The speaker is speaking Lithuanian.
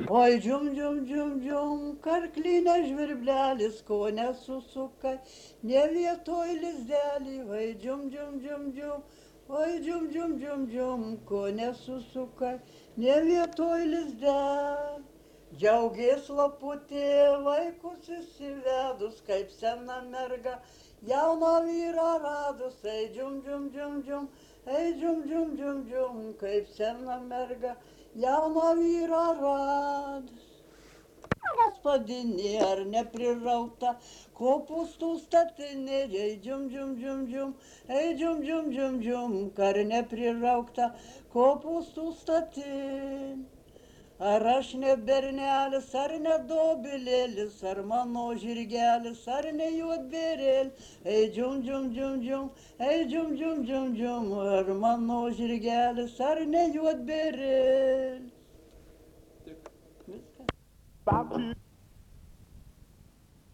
Oi, džium, karklinė žvirblelis, ko nesusukai, ne vietoj lizdelį, oi, džium, oi, džium, ko nesusukai, ne vietoj lizdelį. Džiaugės laputė, vaikus įsivedus, kaip sena merga, jauną vyrą radus, ei, džium, ei, džium, kaip sena merga, jauną vyrą radus. Gospodinė ar neprirauta, kopūstų statinė, ei, džium, ei, džium, kar nepriraukta, kopūstų statinė. Ar aš ne bernelis, ar ne dobilėlis, ar mano žirgelis, ar ne juodbėrėlis, ei, džium, ei, džium, ar mano žirgelis, ar ne juodbėrėlis. Viskas.